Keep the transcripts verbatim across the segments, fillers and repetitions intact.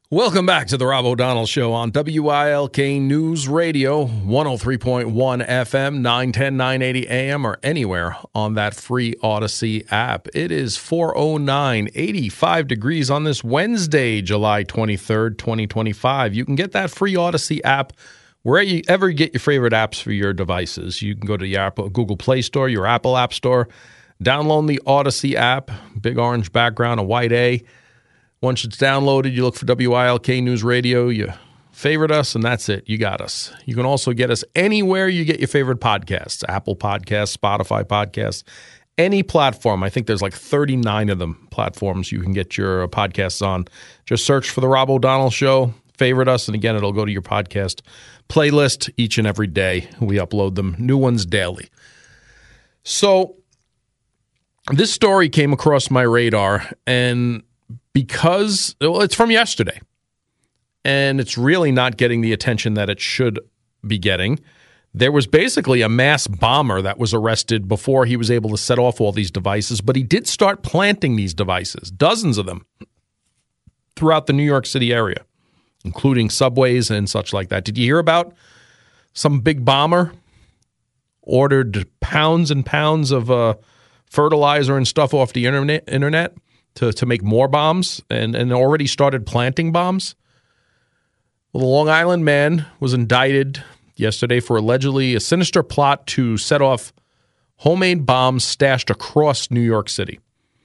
Welcome back to the Rob O'Donnell Show on W I L K News Radio, one oh three point one F M, nine ten, nine eighty A M, or anywhere on that free Odyssey app. It is four oh nine, eighty-five degrees on this Wednesday, July twenty-third, twenty twenty-five. You can get that free Odyssey app wherever you get your favorite apps for your devices. You can go to your Apple, Google Play Store, your Apple App Store, download the Odyssey app, big orange background, a white A. Once it's downloaded, you look for W I L K News Radio, you favorite us, and that's it. You got us. You can also get us anywhere you get your favorite podcasts, Apple Podcasts, Spotify Podcasts, any platform. I think there's like thirty-nine of them platforms you can get your podcasts on. Just search for The Rob O'Donnell Show, favorite us, and again, it'll go to your podcast playlist each and every day. We upload them, new ones daily. So this story came across my radar, and because, well, it's from yesterday, and it's really not getting the attention that it should be getting. There was basically a mass bomber that was arrested before he was able to set off all these devices, but he did start planting these devices, dozens of them, throughout the New York City area, including subways and such like that. Did you hear about some big bomber ordered pounds and pounds of uh, fertilizer and stuff off the internet, internet? To, to make more bombs and, and already started planting bombs? Well, the Long Island man was indicted yesterday for allegedly a sinister plot to set off homemade bombs stashed across New York City.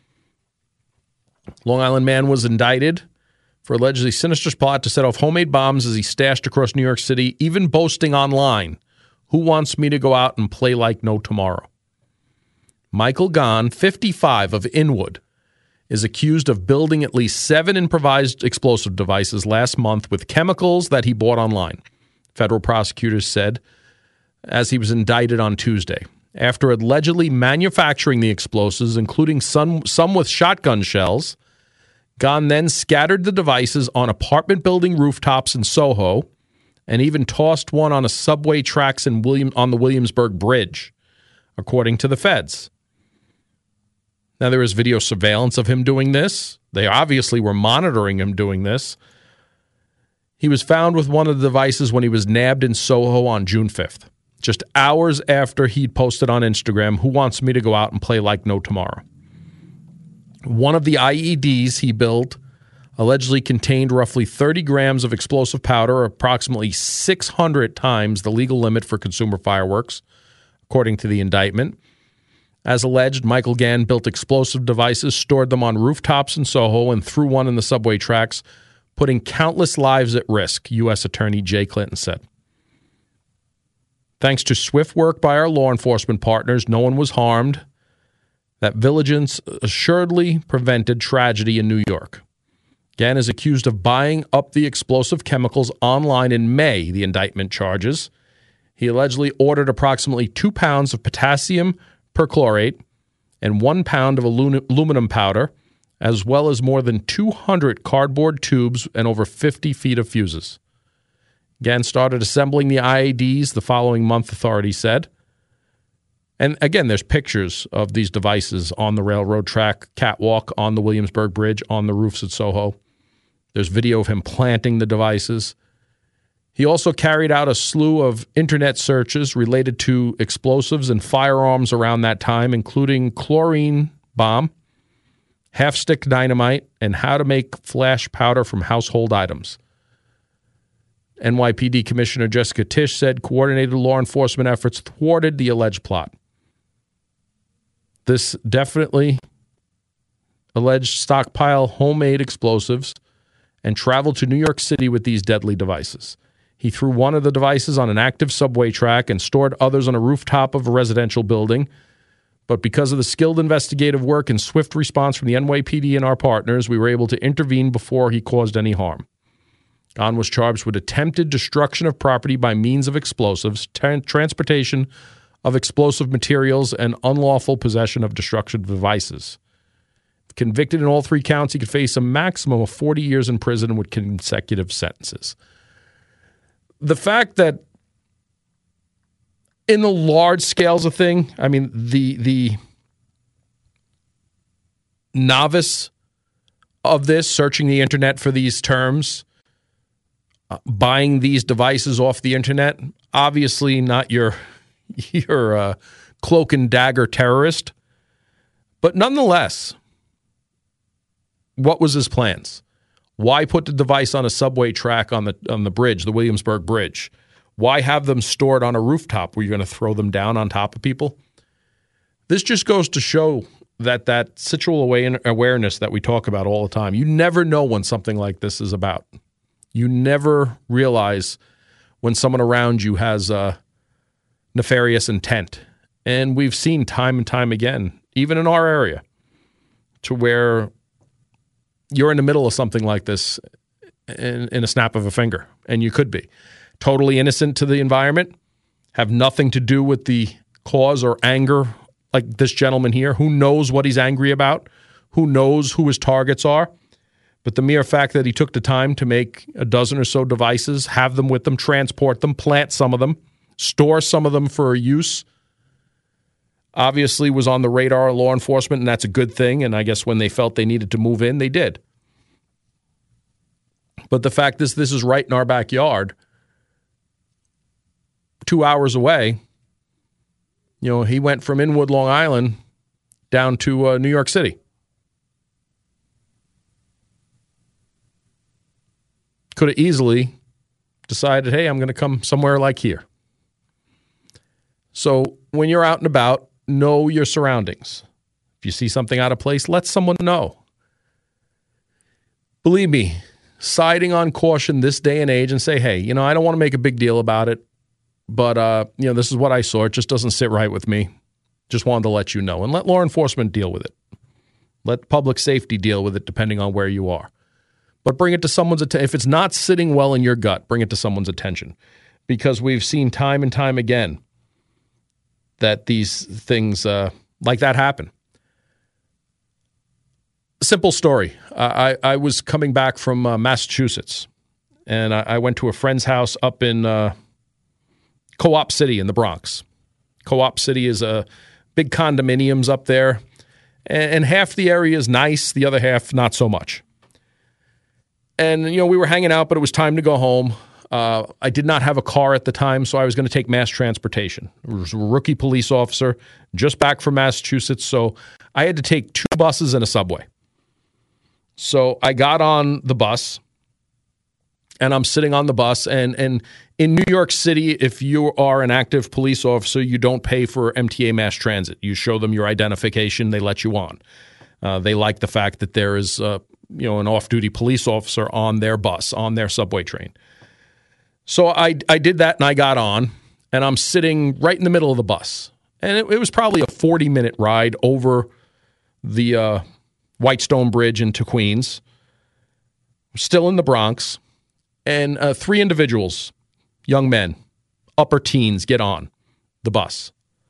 Long Island man was indicted for allegedly sinister plot to set off homemade bombs as he stashed across New York City, even boasting online, "Who wants me to go out and play like no tomorrow?" Michael Gahn, fifty-five, of Inwood, is accused of building at least seven improvised explosive devices last month with chemicals that he bought online, federal prosecutors said as he was indicted on Tuesday. After allegedly manufacturing the explosives, including some, some with shotgun shells, Gahn then scattered the devices on apartment building rooftops in Soho and even tossed one on a subway tracks in William, on the Williamsburg Bridge, according to the feds. Now, there is video surveillance of him doing this. They obviously were monitoring him doing this. He was found with one of the devices when he was nabbed in Soho on June fifth, just hours after he'd posted on Instagram, "Who wants me to go out and play like no tomorrow?" One of the I E Ds he built allegedly contained roughly thirty grams of explosive powder, approximately six hundred times the legal limit for consumer fireworks, according to the indictment. As alleged, Michael Gahn built explosive devices, stored them on rooftops in Soho, and threw one in the subway tracks, putting countless lives at risk, U S Attorney Jay Clinton said. Thanks to swift work by our law enforcement partners, no one was harmed. That vigilance assuredly prevented tragedy in New York. Gahn is accused of buying up the explosive chemicals online in May, the indictment charges. He allegedly ordered approximately two pounds of potassium perchlorate and one pound of aluminum powder, as well as more than two hundred cardboard tubes and over fifty feet of fuses. Gahn started assembling the I E Ds the following month, authorities said. And again, there's pictures of these devices on the railroad track, catwalk, on the Williamsburg Bridge, on the roofs at Soho. There's video of him planting the devices. He also carried out a slew of internet searches related to explosives and firearms around that time, including chlorine bomb, half-stick dynamite, and how to make flash powder from household items. N Y P D Commissioner Jessica Tisch said coordinated law enforcement efforts thwarted the alleged plot. This definitely alleged stockpile homemade explosives and traveled to New York City with these deadly devices. He threw one of the devices on an active subway track and stored others on a rooftop of a residential building. But because of the skilled investigative work and swift response from the N Y P D and our partners, we were able to intervene before he caused any harm. Gahn was charged with attempted destruction of property by means of explosives, tra- transportation of explosive materials, and unlawful possession of destructive devices. If convicted in all three counts, he could face a maximum of forty years in prison with consecutive sentences. The fact that in the large scales of thing, I mean, the the novice of this, searching the internet for these terms, uh, buying these devices off the internet. Obviously not your, your uh, cloak and dagger terrorist. But nonetheless, what was his plans? Why put the device on a subway track on the on the bridge, the Williamsburg Bridge? Why have them stored on a rooftop where you're going to throw them down on top of people? This just goes to show that that situational awareness that we talk about all the time. You never know when something like this is about. You never realize when someone around you has a nefarious intent. And we've seen time and time again, even in our area, to where you're in the middle of something like this in, in a snap of a finger, and you could be totally innocent to the environment, have nothing to do with the cause or anger like this gentleman here. Who knows what he's angry about? Who knows who his targets are? But the mere fact that he took the time to make a dozen or so devices, have them with them, transport them, plant some of them, store some of them for use, obviously was on the radar of law enforcement, and that's a good thing. And I guess when they felt they needed to move in, they did. But the fact is, this is right in our backyard, two hours away. You know, he went from Inwood, Long Island, down to uh, New York City. Could have easily decided, hey, I'm going to come somewhere like here. So when you're out and about, know your surroundings. If you see something out of place, let someone know. Believe me, siding on caution this day and age and say, hey, you know, I don't want to make a big deal about it, but, uh, you know, this is what I saw. It just doesn't sit right with me. Just wanted to let you know. And let law enforcement deal with it. Let public safety deal with it, depending on where you are. But bring it to someone's attention. If it's not sitting well in your gut, bring it to someone's attention. Because we've seen time and time again that these things uh, like that happen. Simple story. Uh, I, I was coming back from uh, Massachusetts, and I, I went to a friend's house up in uh, Co-op City in the Bronx. Co-op City is a big condominiums up there, and, and half the area is nice, the other half not so much. And, you know, we were hanging out, but it was time to go home. Uh, I did not have a car at the time, so I was going to take mass transportation. I was a rookie police officer, just back from Massachusetts, so I had to take two buses and a subway. So I got on the bus, and I'm sitting on the bus, and, and in New York City, if you are an active police officer, you don't pay for M T A mass transit. You show them your identification, they let you on. Uh, they like the fact that there is uh, you know, an off-duty police officer on their bus, on their subway train. So I I did that, and I got on, and I'm sitting right in the middle of the bus. And it, it was probably a forty-minute ride over the uh, Whitestone Bridge into Queens, still in the Bronx, and uh, three individuals, young men, upper teens, get on the bus.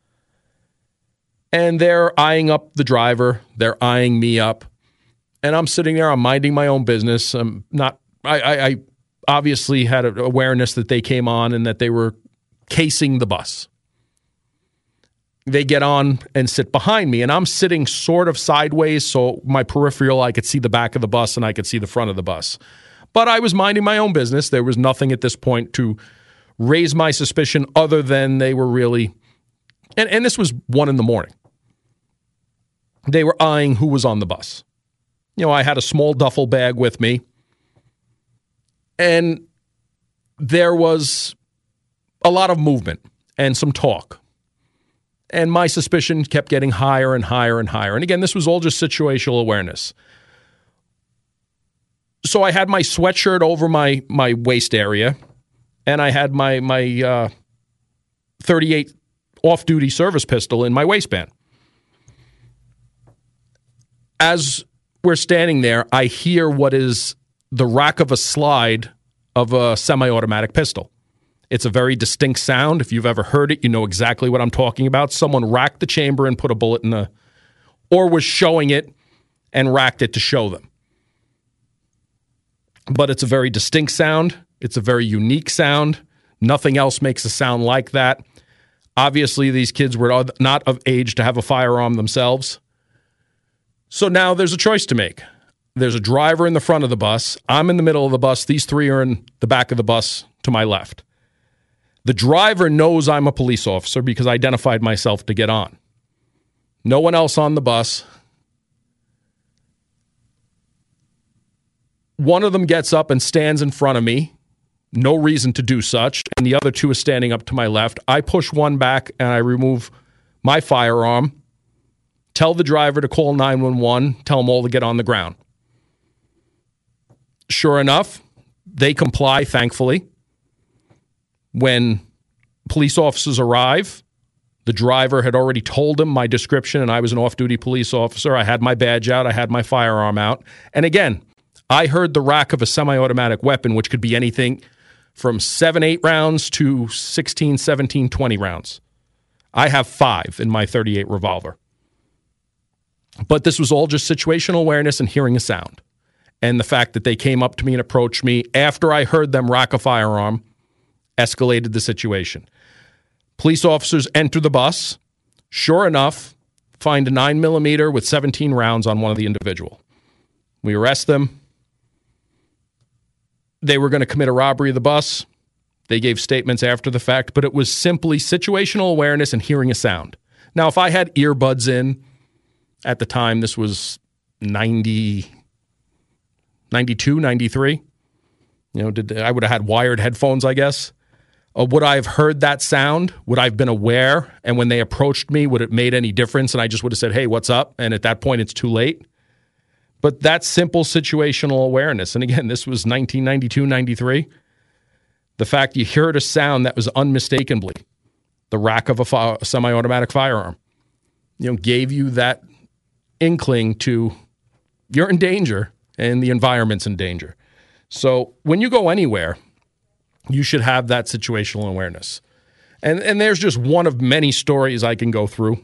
And they're eyeing up the driver. They're eyeing me up. And I'm sitting there, I'm minding my own business. I'm not, I, I, I obviously had an awareness that they came on and that they were casing the bus. They get on and sit behind me, and I'm sitting sort of sideways, so my peripheral, I could see the back of the bus and I could see the front of the bus. But I was minding my own business. There was nothing at this point to raise my suspicion other than they were really, and, and this was one in the morning. They were eyeing who was on the bus. You know, I had a small duffel bag with me, and there was a lot of movement and some talk. And my suspicion kept getting higher and higher and higher. And again, this was all just situational awareness. So I had my sweatshirt over my my waist area, and I had my my uh, thirty-eight off-duty service pistol in my waistband. As we're standing there, I hear what is the rack of a slide of a semi-automatic pistol. It's a very distinct sound. If you've ever heard it, you know exactly what I'm talking about. Someone racked the chamber and put a bullet in a, or was showing it and racked it to show them. But it's a very distinct sound. It's a very unique sound. Nothing else makes a sound like that. Obviously, these kids were not of age to have a firearm themselves. So now there's a choice to make. There's a driver in the front of the bus. I'm in the middle of the bus. These three are in the back of the bus to my left. The driver knows I'm a police officer because I identified myself to get on. No one else on the bus. One of them gets up and stands in front of me. No reason to do such. And the other two are standing up to my left. I push one back and I remove my firearm. Tell the driver to call nine one one. Tell them all to get on the ground. Sure enough, they comply, thankfully. When police officers arrive, the driver had already told them my description and I was an off-duty police officer. I had my badge out. I had my firearm out. And again, I heard the rack of a semi-automatic weapon, which could be anything from seven, eight rounds to sixteen, seventeen, twenty rounds. I have five in my thirty-eight revolver. But this was all just situational awareness and hearing a sound. And the fact that they came up to me and approached me after I heard them rack a firearm escalated the situation. Police officers enter the bus. Sure enough, find a nine millimeter with seventeen rounds on one of the individual. We arrest them. They were going to commit a robbery of the bus. They gave statements after the fact, but it was simply situational awareness and hearing a sound. Now, if I had earbuds in at the time, this was ninety, ninety-two, ninety-three. You know, did, I would have had wired headphones, I guess. Uh, would I have heard that sound? Would I have been aware? And when they approached me, would it made any difference? And I just would have said, hey, what's up? And at that point, it's too late. But that's simple situational awareness. And again, this was nineteen ninety-two, ninety-three. The fact you heard a sound that was unmistakably the rack of a, fi- a semi-automatic firearm, you know, gave you that inkling to you're in danger and the environment's in danger. So when you go anywhere, you should have that situational awareness. And and there's just one of many stories I can go through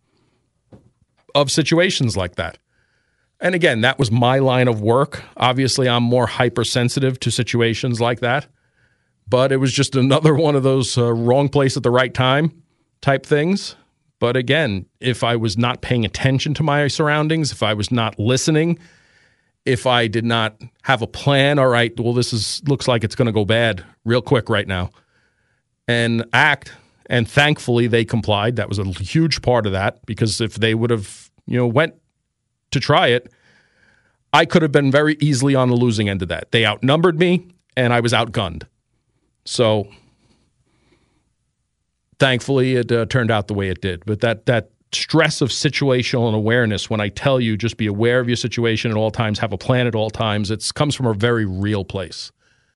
of situations like that. And again, that was my line of work. Obviously, I'm more hypersensitive to situations like that. But it was just another one of those uh, wrong place at the right time type things. But again, if I was not paying attention to my surroundings, if I was not listening, if I did not have a plan, all right, well, this is looks like it's going to go bad real quick right now, and act. And thankfully, they complied. That was a huge part of that, because if they would have, you know, went to try it, I could have been very easily on the losing end of that. They outnumbered me, and I was outgunned. So thankfully, it uh, turned out the way it did. But that that stress of situational awareness, when I tell you just be aware of your situation at all times, have a plan at all times, it comes from a very real place.